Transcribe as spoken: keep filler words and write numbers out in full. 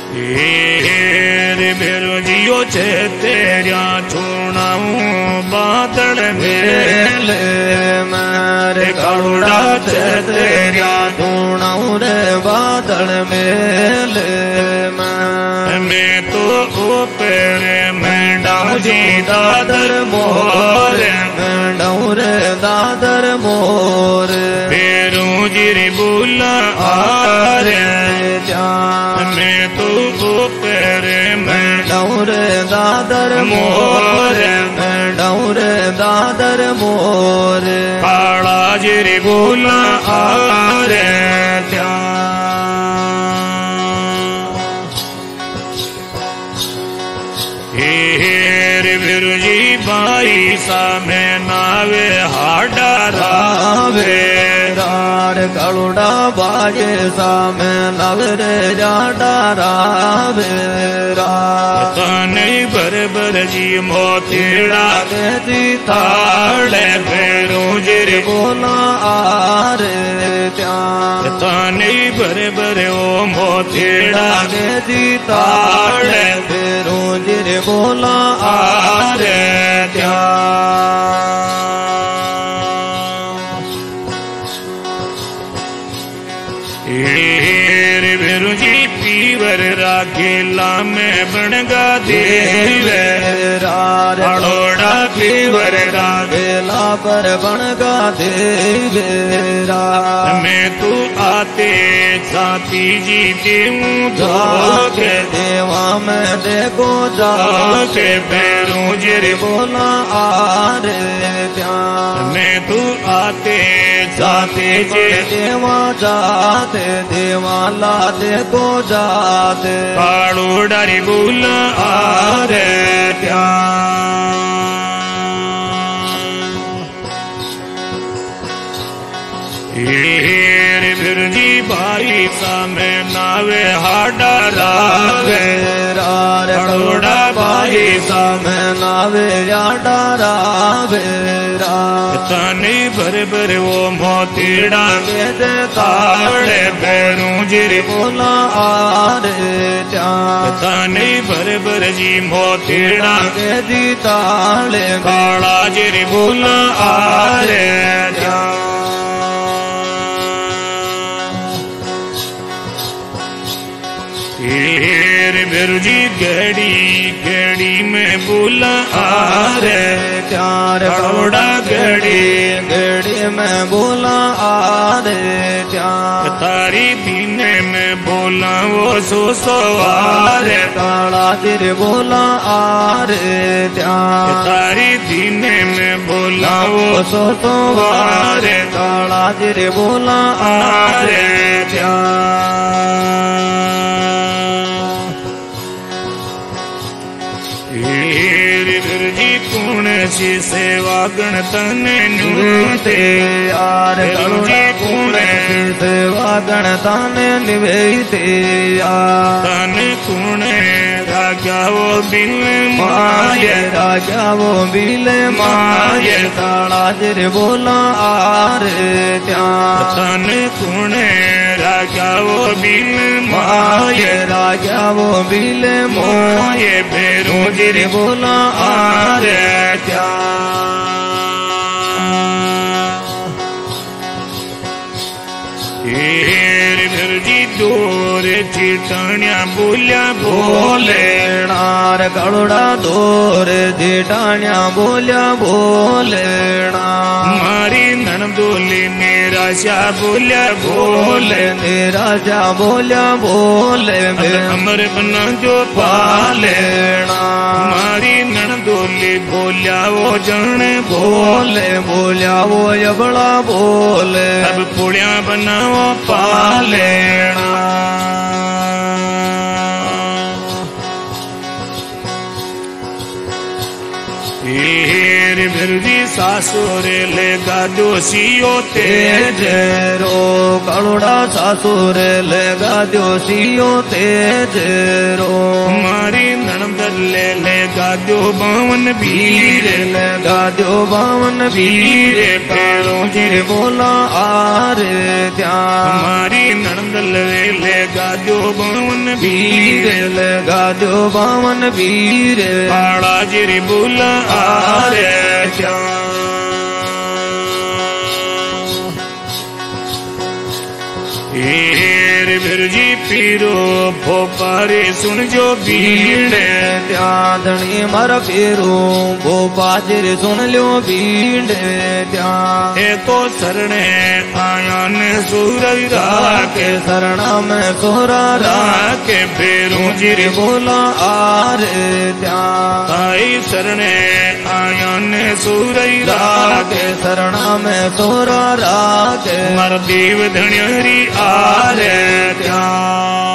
रे भेरो जियो छे तेरिया छूणाऊं बादल मेले मारे कालुड़ा छे तेरिया छूणाऊं रे बादल मेले मैं तो ऊपर मेंढाऊं जी दादर मोर मेंढाऊं रे दादर मोर भेरू जिरी बुला आरे मैं तो ऊपर मेंढाऊं रे दादर मोर मेंढाऊं रे दादर मोर काला जिरी बुला आरे रे वीरू जी बाई सामे नावे हाडा रावे रार कालुड़ा बाजे सामे नवरे जाडा रावे तने बरबर जी मोतीड़ा के जी ताड़े भेरू जिर बोला आरे त्यार तने बरबर ओ मोतीड़ा के जी ताड़े भेरू जिर बोला आरे रे भेरू जी पीवर राखेला में बनगा देवे रारोड़ा पीवर राखेला पर बनगा देवे मैं तू आते साथी जी देऊं धोखे देवा में देखो जाके भेरू जिर बोला आरे प्यार मैं तू आते साथी जी देवा जाते देवाला देखो जाते कालुड़ा री बुला आरे रे वीरू जी भाई सामे नावे हाडा रावे कालुड़ा भाई सामे नावे जाडा रावे तने भर भर वो मोतीड़ा के ताड़े भेरू जिर बोला आरे तने भर भर जी मोतीड़ा के जी ताले काला जिर बोला आरे रे भेरू जी गड़ी गड़ी में बोला आरे चार कालुड़ा गड़ी गड़ी में बोला आरे चार तारी दीने में बोला वो सो सवारे काला जिर बोला आरे चार तारी दीने में बोला वो सो सवारे काला जिर बोला आरे चार वीरू जी कौन सी सेवा गण तने नुते यार जी कौन सेवा गण ताने निवेते तन कौन राजा वो बिल माय राजा वो बिल माय काला जिर बोला आरे त्यार तन कौन राजा वो बिल माय राजा वो बिल मोय भेरू जिर बोला आरे रे भेरू जी दूर चिटाणिया बोलिया बोले नार कालुड़ा दूर चिटाणिया बोलिया बोले मारी ननदोली निराशा बोलिया बोले निराशा बोलिया बोले अमर बना जो पाले मारी ननदोली बोलिया वो जन बोले बोलिया वो यबड़ा बोले अब पुड़िया बनाओ पालेना रे भेरू जी सासुरे ले गाजो सियो तेज रो कालुड़ा सासुरे ले गाजो सियो तेज रो मारी ननद ले ले गाजो बावन वीर ले गाजो बावन वीर भेरू जी बोला आरे त्या मारी ननद ले ले गाजो दो बावन वीर वीर लगा दो बावन वीर काला जिरी बुला आरे श्याम हीर बिरजी पीरो भोपारे सुन जो भीड़ त्यादणी मर फेरो वो बाजर सुन लो भीड़ त्या है तो सरणे आया ने सूरज राके के शरणा में सोरा राके फेरू जिर बोला आर त्या आई सरणे आया ने सूरज राके के शरणा में सोरा राके मर देव धण्यरी आरे त्या